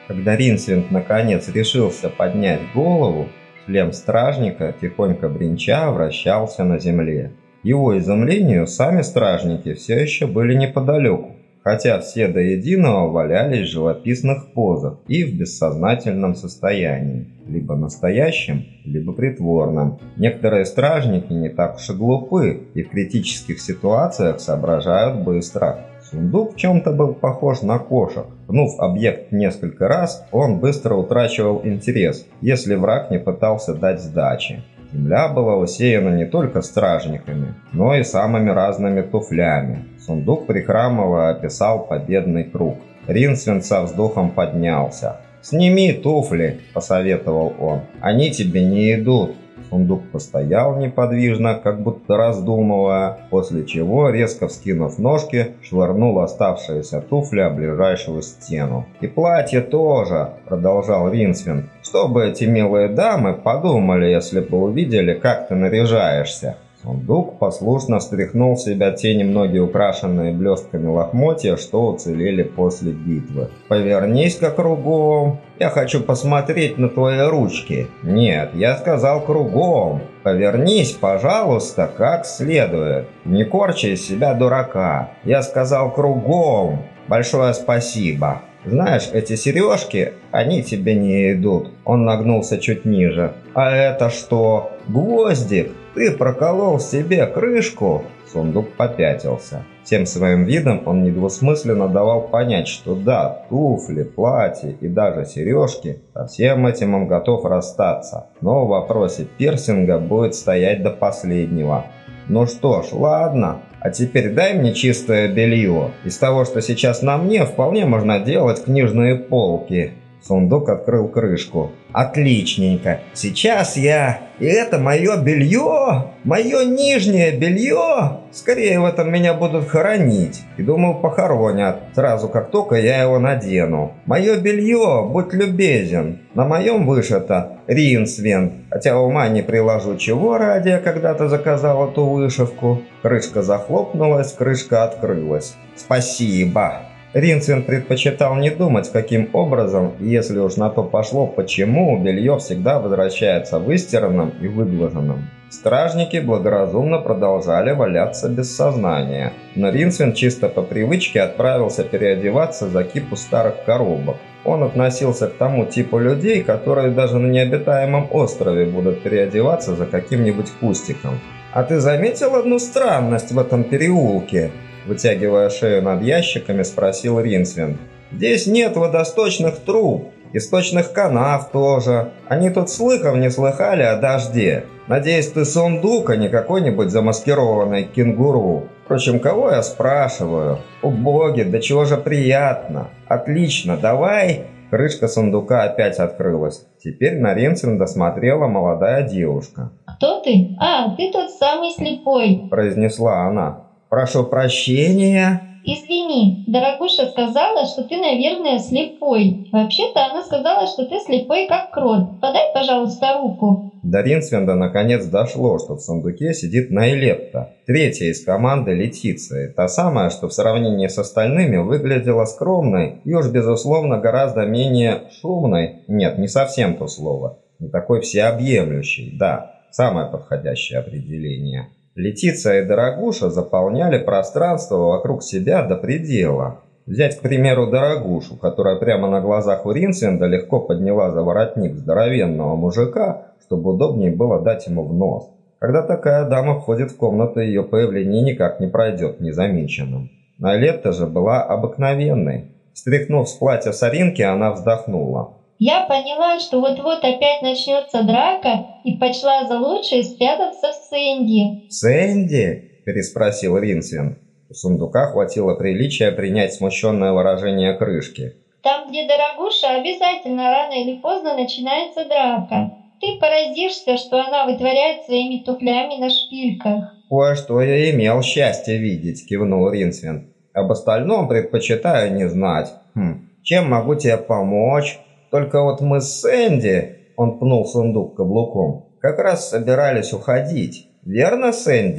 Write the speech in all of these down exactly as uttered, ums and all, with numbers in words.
Когда Ринсвинд наконец решился поднять голову, шлем стражника, тихонько бренча, вращался на земле. К его изумлению, сами стражники все еще были неподалеку, хотя все до единого валялись в живописных позах и в бессознательном состоянии, либо настоящем, либо притворном. Некоторые стражники не так уж и глупы и в критических ситуациях соображают быстро. Сундук в чем-то был похож на кошек. Пнув объект несколько раз, он быстро утрачивал интерес, если враг не пытался дать сдачи. Земля была усеяна не только стражниками, но и самыми разными туфлями. Сундук, прихрамывая, описал победный круг. Ринсвинд со вздохом поднялся. «Сними туфли», – посоветовал он. «Они тебе не идут». Сундук постоял неподвижно, как будто раздумывая, после чего, резко вскинув ножки, швырнул оставшиеся туфли о ближайшую стену. «И платье тоже», – продолжал Ринсвинд. «Что бы эти милые дамы подумали, если бы увидели, как ты наряжаешься?» Сундук послушно стряхнул с себя те немногие украшенные блестками лохмотья, что уцелели после битвы. «Повернись-ка кругом. Я хочу посмотреть на твои ручки». «Нет, я сказал кругом. Повернись, пожалуйста, как следует. Не корчи из себя дурака. Я сказал кругом. Большое спасибо. Знаешь, эти сережки, они тебе не идут». Он нагнулся чуть ниже. «А это что? Гвоздик? Ты проколол себе крышку?» Сундук попятился. Всем своим видом он недвусмысленно давал понять, что да, туфли, платье и даже сережки, со всем этим он готов расстаться. Но в вопросе пирсинга будет стоять до последнего. «Ну что ж, ладно. А теперь дай мне чистое белье. Из того, что сейчас на мне, вполне можно делать книжные полки». Сундук открыл крышку. «Отличненько. Сейчас я... И это мое белье? Мое нижнее белье? Скорее в этом меня будут хоронить. И думаю, похоронят, сразу как только я его надену. Мое белье, будь любезен. На моем вышито Ринсвинд. Хотя ума не приложу, чего ради я когда-то заказал эту вышивку». Крышка захлопнулась, крышка открылась. «Спасибо». Ринсвинд предпочитал не думать, каким образом, и если уж на то пошло, почему белье всегда возвращается выстиранным и выглаженным. Стражники благоразумно продолжали валяться без сознания, но Ринсвинд чисто по привычке отправился переодеваться за кипу старых коробок. Он относился к тому типу людей, которые даже на необитаемом острове будут переодеваться за каким-нибудь кустиком. «А ты заметил одну странность в этом переулке?» Вытягивая шею над ящиками, спросил Ринсвинд. «Здесь нет водосточных труб, источных канав тоже. Они тут слыхом не слыхали о дожде. Надеюсь, ты сундук, а не какой-нибудь замаскированный кенгуру. Впрочем, кого я спрашиваю? О боги, да чего же приятно. Отлично, давай». Крышка сундука опять открылась. Теперь на Ринсвинда смотрела молодая девушка. «Кто ты? А, ты тот самый слепой», – произнесла она. «Прошу прощения». «Извини, дорогуша сказала, что ты, наверное, слепой. Вообще-то она сказала, что ты слепой, как крот. Подай, пожалуйста, руку». До Ринсвинда наконец дошло, что в сундуке сидит Найлетта, третья из команды Летиции, та самая, что в сравнении с остальными выглядела скромной и уж, безусловно, гораздо менее шумной. Нет, не совсем то слово. Не такой всеобъемлющей, да, самое подходящее определение. Летиция и Дорогуша заполняли пространство вокруг себя до предела. Взять, к примеру, Дорогушу, которая прямо на глазах у Ринсвинда легко подняла за воротник здоровенного мужика, чтобы удобнее было дать ему в нос. Когда такая дама входит в комнату, ее появление никак не пройдет незамеченным. Найлетта же была обыкновенной. Стряхнув с платья соринки, она вздохнула. «Я поняла, что вот-вот опять начнется драка, и почла за лучшее спрятаться в Сэнди». «В Сэнди?» – переспросил Ринсвинд. У сундука хватило приличия принять смущенное выражение крышки. «Там, где Дорогуша, обязательно рано или поздно начинается драка. Ты поразишься, что она вытворяет своими туфлями на шпильках». «Кое-что я имел счастье видеть», – кивнул Ринсвинд. «Об остальном предпочитаю не знать. Хм, чем могу тебе помочь? Только вот мы с Сэнди», – он пнул сундук каблуком, – «как раз собирались уходить. Верно, Сэнди?»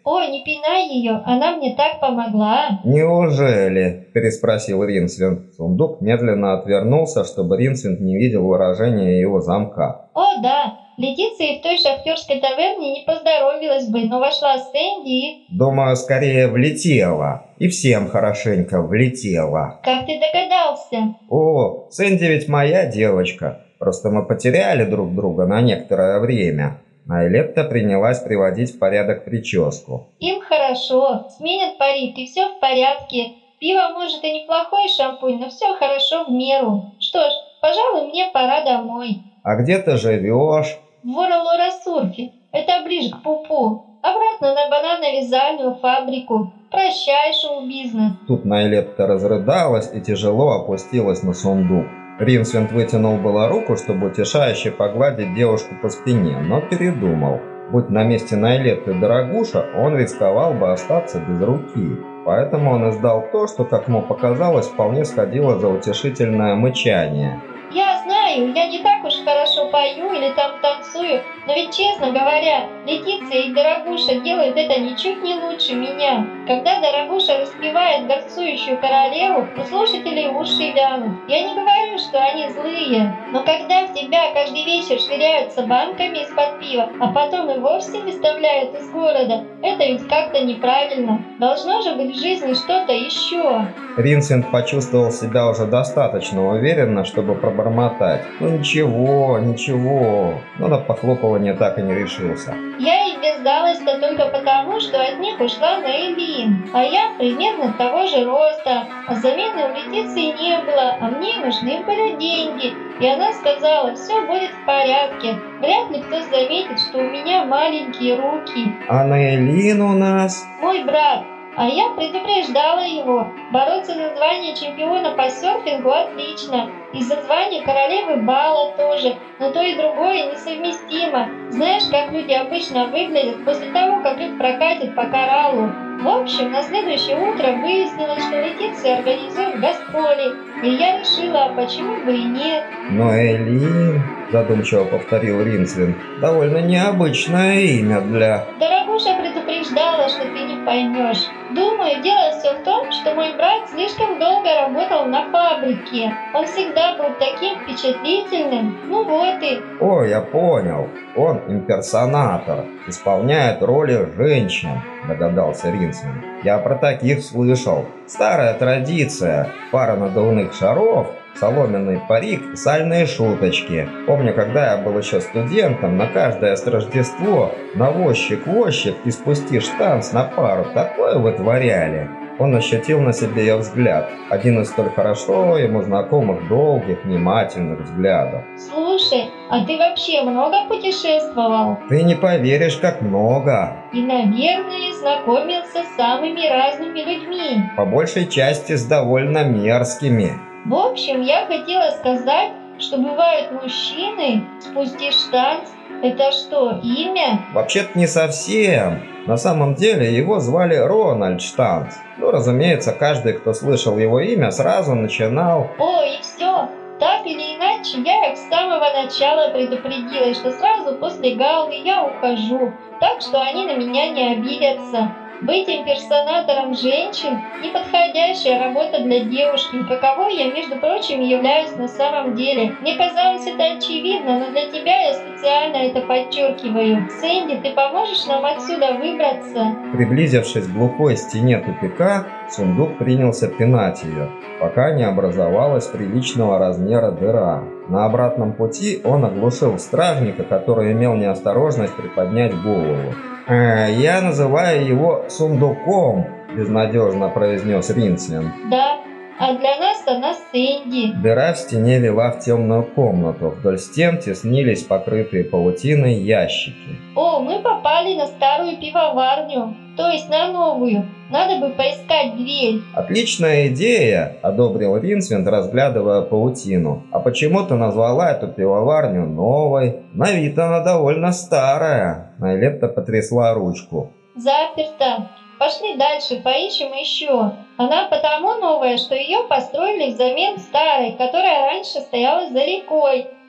О, не пинай ее, она мне так помогла. «Неужели?» – переспросил Ринсвинд. Сундук медленно отвернулся, чтобы Ринсвинд не видел выражения его замка. О, да, Летиции в той шахтерской таверне не поздоровилась бы, но вошла Сэнди и... «Думаю, скорее влетела. И всем хорошенько влетела». Как ты догадался? «О, Сэнди ведь моя девочка. Просто мы потеряли друг друга на некоторое время». Айлетта принялась приводить в порядок прическу. Им хорошо, сменят парик и все в порядке. Пиво может и неплохой шампунь, но все хорошо в меру. Что ж, пожалуй, мне пора домой. «А где ты живешь?» В Воролорасурфе. Это ближе к Пупу. Обратно на банановязальную фабрику. Прощай, шоу-бизнес. Тут Айлетта разрыдалась и тяжело опустилась на сундук. Ринсвинд вытянул было руку, чтобы утешающе погладить девушку по спине, но передумал. Будь на месте Айлетты Дорогуша, он рисковал бы остаться без руки. Поэтому он издал то, что, как ему показалось, вполне сходило за утешительное мычание. Я знаю, я не так уж хорошо пою или там танцую, но ведь, честно говоря, Летиция и Дорогуша делают это ничуть не лучше меня. Когда Дорогуша распевает горцующую королеву, у слушателей уши вянут. Я не говорю, что они злые, но когда в тебя каждый вечер швыряются банками из-под пива, а потом и вовсе выставляют из города, это ведь как-то неправильно. Должно же быть в жизни что-то еще. Ринсвинд почувствовал себя уже достаточно уверенно, чтобы пробормотать. «Ну ничего, ничего», но на похлопывание так и не решился. Я и без сдалась-то только потому, что от них ушла Нейлин, а я примерно того же роста, а замены у Летиции не было, а мне нужны были деньги, и она сказала, все будет в порядке, вряд ли кто заметит, что у меня маленькие руки. «А Нейлин у нас?» Мой брат. А я предупреждала его. Бороться за звание чемпиона по серфингу отлично. И за звание королевы бала тоже. Но то и другое несовместимо. Знаешь, как люди обычно выглядят после того, как их прокатят по кораллу. В общем, на следующее утро выяснилось, что Летиция организует гастроли. И я решила, а почему бы и нет. «Но Элин», задумчиво повторил Ринсвинд, довольно необычное имя для... Дорогуша предупреждала, что ты не поймешь. Думаю, дело все в том, что мой брат слишком долго работал на фабрике. Он всегда был таким впечатлительным. Ну вот и... О, я понял. Он имперсонатор, исполняет роли женщин, догадался Ринсвинд. Я про таких слышал. Старая традиция. Пара надувных шаров, соломенный парик и сальные шуточки. Помню, когда я был еще студентом, на каждое Рождество навозчик-возчик и спустишь танц на пару такое вытворяли. Он ощутил на себе ее взгляд. Один из столь хорошо ему знакомых долгих, внимательных взглядов. Слушай, а ты вообще много путешествовал? Ты не поверишь, как много. И, наверное, знакомился с самыми разными людьми. По большей части с довольно мерзкими. В общем, я хотела сказать, что бывают мужчины, спустишь танц. Это что, имя? Вообще-то не совсем. На самом деле его звали Рональд Штанц. Ну, разумеется, каждый, кто слышал его имя, сразу начинал... О, и все. Так или иначе, я их с самого начала предупредила, что сразу после галлы я ухожу, так что они на меня не обидятся. Быть имперсонатором женщин – неподходящая работа для девушки, каковой я, между прочим, являюсь на самом деле. Мне казалось это очевидно, но для тебя я специально это подчеркиваю. Сэнди, ты поможешь нам отсюда выбраться? Приблизившись к глухой стене тупика, сундук принялся пинать ее, пока не образовалась приличного размера дыра. На обратном пути он оглушил стражника, который имел неосторожность приподнять голову. «Э, «Я называю его сундуком», – безнадежно произнес Ринсвинд. «Да, а для нас она Сэнди». Дыра в стене вела в темную комнату. Вдоль стен теснились покрытые паутиной ящики. «О, мы попали на старую пивоварню, то есть на новую. Надо бы поискать дверь». «Отличная идея», – одобрил Ринсвинд, разглядывая паутину. «А почему ты назвала эту пивоварню новой? На вид она довольно старая». Айлетта потрясла ручку. «Заперто. Пошли дальше, поищем еще. Она потому новая, что ее построили взамен старой, которая раньше стояла за рекой.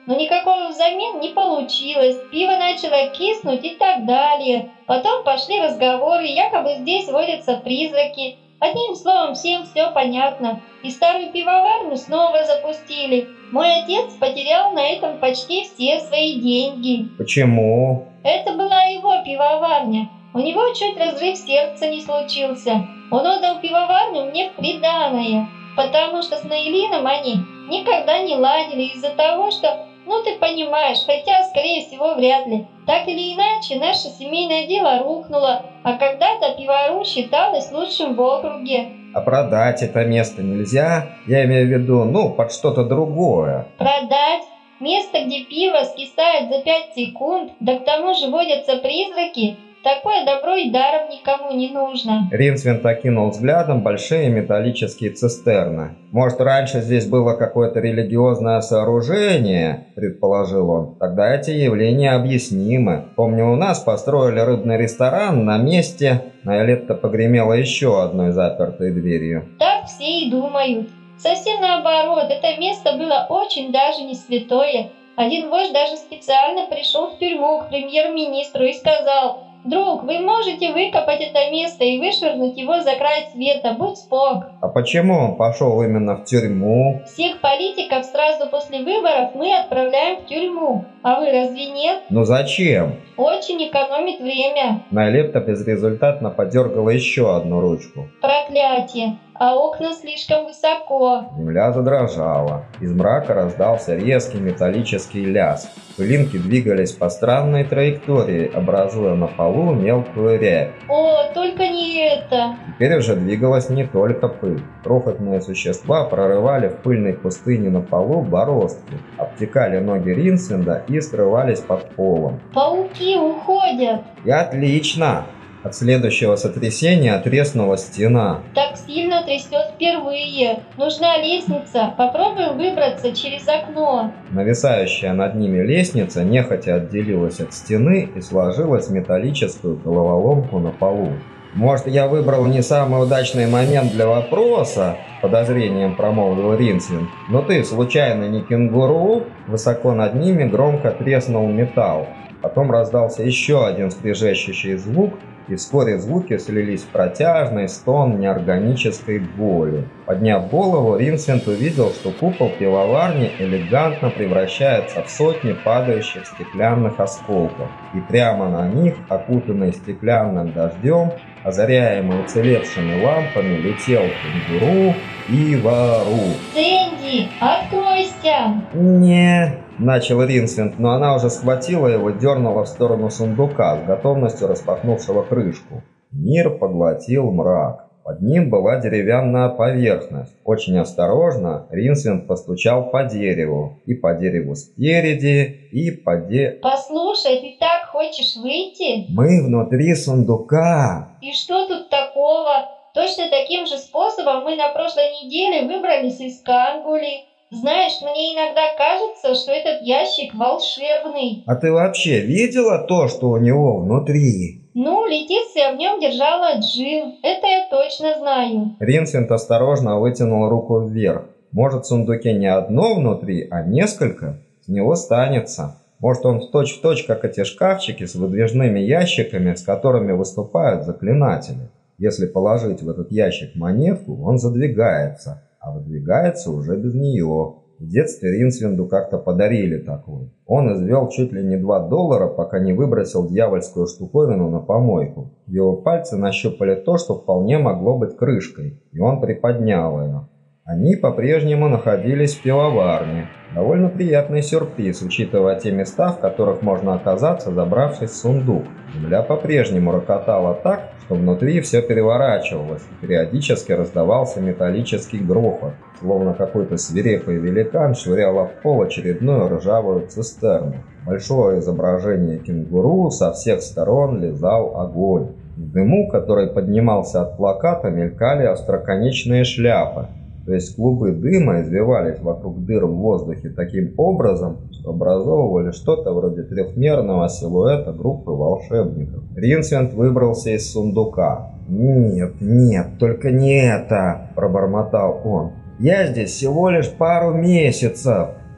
но никакого взамен не получилось. Пиво начало киснуть и так далее. Потом пошли разговоры, якобы здесь водятся призраки. Одним словом, всем все понятно. И старую пивоварню снова запустили. Мой отец потерял на этом почти все свои деньги. Почему? Это была его пивоварня. У него чуть разрыв сердца не случился. Он отдал пивоварню мне в приданое, потому что с Наилином они никогда не ладили из-за того, что, ну ты понимаешь, хотя, скорее всего, вряд ли. Так или иначе, наше семейное дело рухнуло, а когда-то пивовару считалось лучшим в округе. А продать это место нельзя? Я имею в виду, ну, под что-то другое. Продать? Место, где пиво скисает за пять секунд, да к тому же водятся призраки? Такое добро и даром никому не нужно. Ринсвинд окинул взглядом большие металлические цистерны. «Может, раньше здесь было какое-то религиозное сооружение?» – предположил он. «Тогда эти явления объяснимы. Помню, у нас построили рыбный ресторан на месте...» Наилетта погремела еще одной запертой дверью. Так все и думают. Совсем наоборот, это место было очень даже не святое. Один вождь даже специально пришел в тюрьму к премьер-министру и сказал: «Друг, вы можете выкопать это место и вышвырнуть его за край света, будь спок». А почему он пошел именно в тюрьму? Всех политиков сразу после выборов мы отправляем в тюрьму. А вы разве нет? Ну зачем? Очень экономит время. Наилетта безрезультатно подергала еще одну ручку. Проклятие. А окна слишком высоко. Земля задрожала. Из мрака раздался резкий металлический лязг. Пылинки двигались по странной траектории, образуя на полу мелкую рябь. О, только не это. Теперь уже двигалась не только пыль. Крохотные существа прорывали в пыльной пустыне на полу бороздки, обтекали ноги Ринсвинда и скрывались под полом. Пауки уходят. И отлично! От следующего сотрясения треснула стена. Так сильно трясет впервые. Нужна лестница. Попробуем выбраться через окно. Нависающая над ними лестница нехотя отделилась от стены и сложилась в металлическую головоломку на полу. «Может, я выбрал не самый удачный момент для вопроса?» – подозрением промолвил Ринсвинд. «Но ты, случайно, не кенгуру?» Высоко над ними громко треснул металл. Потом раздался еще один скрежещущий звук, и вскоре звуки слились в протяжный стон неорганической боли. Подняв голову, Ринсвинд увидел, что купол пивоварни элегантно превращается в сотни падающих стеклянных осколков. И прямо на них, окутанный стеклянным дождем, озаряемый уцелевшими лампами, летел кенгуру и вору. «Сэнди, откройся!» «Не...» – начал Ринсвинд, но она уже схватила его, дернула в сторону сундука, с готовностью распахнувшего крышку. Мир поглотил мрак. Под ним была деревянная поверхность. Очень осторожно Ринсвинд постучал по дереву. И по дереву спереди, и по де... «Послушай, ты так хочешь выйти?» «Мы внутри сундука!» «И что тут такого? Точно таким же способом мы на прошлой неделе выбрались из Кангули. Знаешь, мне иногда кажется, что этот ящик волшебный». «А ты вообще видела то, что у него внутри?» «Ну, Летиция в нем держала джин, это я точно знаю». Ринсвинд осторожно вытянул руку вверх. «Может, в сундуке не одно внутри, а несколько? С него станется. Может, он в точь-в-точь, как эти шкафчики с выдвижными ящиками, с которыми выступают заклинатели. Если положить в этот ящик монетку, он задвигается, а выдвигается уже без нее». В детстве Ринсвинду как-то подарили такой. Он извел чуть ли не два доллара, пока не выбросил дьявольскую штуковину на помойку. Его пальцы нащупали то, что вполне могло быть крышкой, и он приподнял ее. Они по-прежнему находились в пивоварне. Довольно приятный сюрприз, учитывая те места, в которых можно оказаться, забравшись в сундук. Земля по-прежнему рокотала так, что внутри все переворачивалось, и периодически раздавался металлический грохот, словно какой-то свирепый великан швырял об пол очередную ржавую цистерну. Большое изображение кенгуру со всех сторон лизал огонь. В дыму, который поднимался от плаката, мелькали остроконечные шляпы. То есть клубы дыма извивались вокруг дыр в воздухе таким образом, что образовывали что-то вроде трехмерного силуэта группы волшебников. Ринсвинд выбрался из сундука. «Нет, нет, только не это!» – пробормотал он. «Я здесь всего лишь пару месяцев.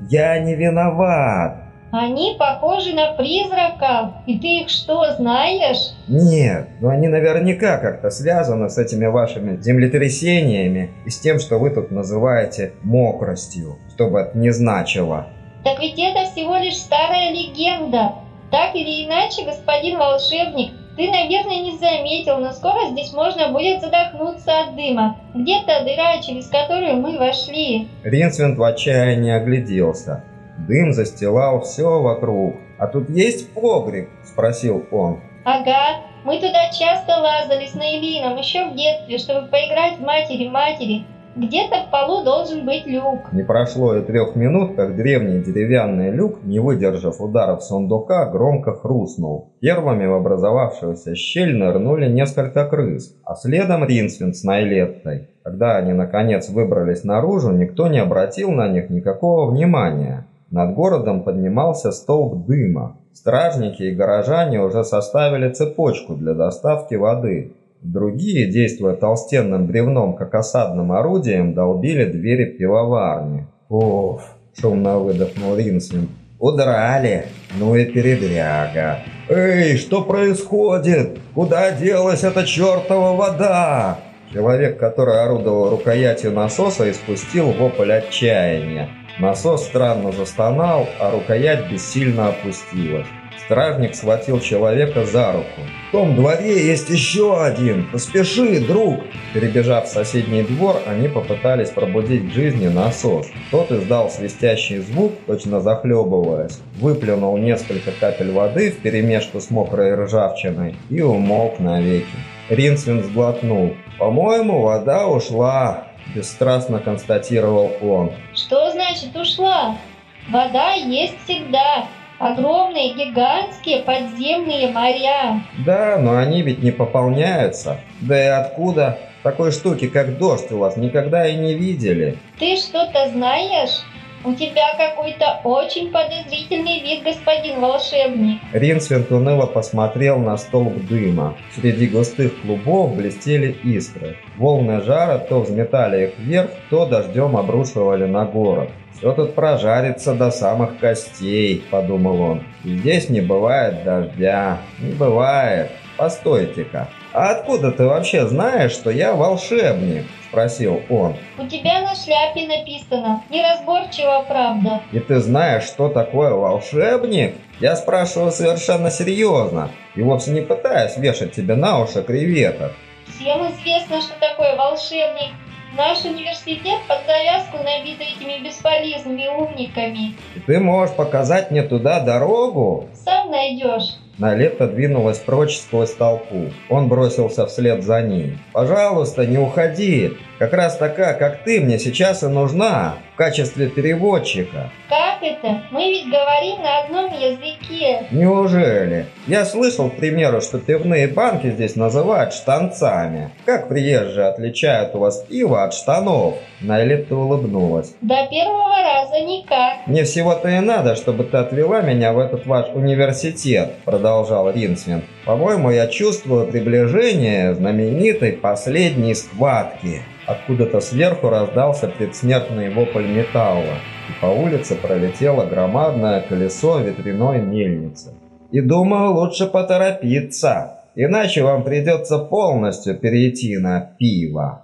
Я не виноват. Они похожи на призраков, и ты их что, знаешь? Нет, но они наверняка как-то связаны с этими вашими землетрясениями и с тем, что вы тут называете мокростью, что бы это ни значило. Так ведь это всего лишь старая легенда. Так или иначе, господин волшебник, ты, наверное, не заметил, но скоро здесь можно будет задохнуться от дыма. Где-то дыра, через которую мы вошли. Ринсвинд в отчаянии огляделся. Дым застилал все вокруг. «А тут есть погреб?» – спросил он. Ага, мы туда часто лазали с Нейлином еще в детстве, чтобы поиграть в матери-матери. Где-то в полу должен быть люк. Не прошло и трех минут, как древний деревянный люк, не выдержав ударов сундука, громко хрустнул. Первыми в образовавшуюся щель нырнули несколько крыс, а следом Ринсвинд с Найлеттой. Когда они наконец выбрались наружу, никто не обратил на них никакого внимания. Над городом поднимался столб дыма. Стражники и горожане уже составили цепочку для доставки воды. Другие, действуя толстенным бревном как осадным орудием, долбили двери пивоварни. «Уф!» – шумно выдохнул Ринсвинд. «Удрали! Ну и передряга!» «Эй, что происходит? Куда делась эта чертова вода?» Человек, который орудовал рукоятью насоса, испустил вопль отчаяния. Насос странно застонал, а рукоять бессильно опустилась. Стражник схватил человека за руку. «В том дворе есть еще один! Поспеши, друг!» Перебежав в соседний двор, они попытались пробудить к жизни насос. Тот издал свистящий звук, точно захлебываясь, выплюнул несколько капель воды вперемешку с мокрой ржавчиной и умолк навеки. Ринсвинд сглотнул. «По-моему, вода ушла», – бесстрастно констатировал он. Что значит ушла? Вода есть всегда. Огромные, гигантские подземные моря. Да, но они ведь не пополняются. Да и откуда? Такой штуки, как дождь, у вас никогда и не видели. Ты что-то знаешь? У тебя какой-то очень подозрительный вид, господин волшебник. Ринсвинд уныло посмотрел на столб дыма. Среди густых клубов блестели искры. Волны жара то взметали их вверх, то дождем обрушивали на город. «Все тут прожарится до самых костей», – подумал он. «И здесь не бывает дождя. Не бывает. Постойте-ка. А откуда ты вообще знаешь, что я волшебник?» – спросил он. У тебя на шляпе написано. Неразборчиво, правда. «И ты знаешь, что такое волшебник?» Я спрашиваю совершенно серьезно и вовсе не пытаюсь вешать тебе на уши креветок. Всем известно, что такое волшебник. Наш университет под завязку набит этими бесполезными умниками. И ты можешь показать мне туда дорогу? Сам найдешь. Найлетта двинулась прочь сквозь толпу. Он бросился вслед за ней. «Пожалуйста, не уходи. Как раз такая, как ты, мне сейчас и нужна в качестве переводчика». Как это? Мы ведь говорим на одном языке. Неужели? Я слышал, к примеру, что пивные банки здесь называют штанцами. Как приезжие отличают у вас пиво от штанов? Найлетта улыбнулась. До первого раза никак. «Мне всего-то и надо, чтобы ты отвела меня в этот ваш университет», продолжал Ринсвинд. «По-моему, я чувствую приближение знаменитой последней схватки». Откуда-то сверху раздался предсмертный вопль металла, и по улице пролетело громадное колесо ветряной мельницы. «И думаю, лучше поторопиться, иначе вам придется полностью перейти на пиво».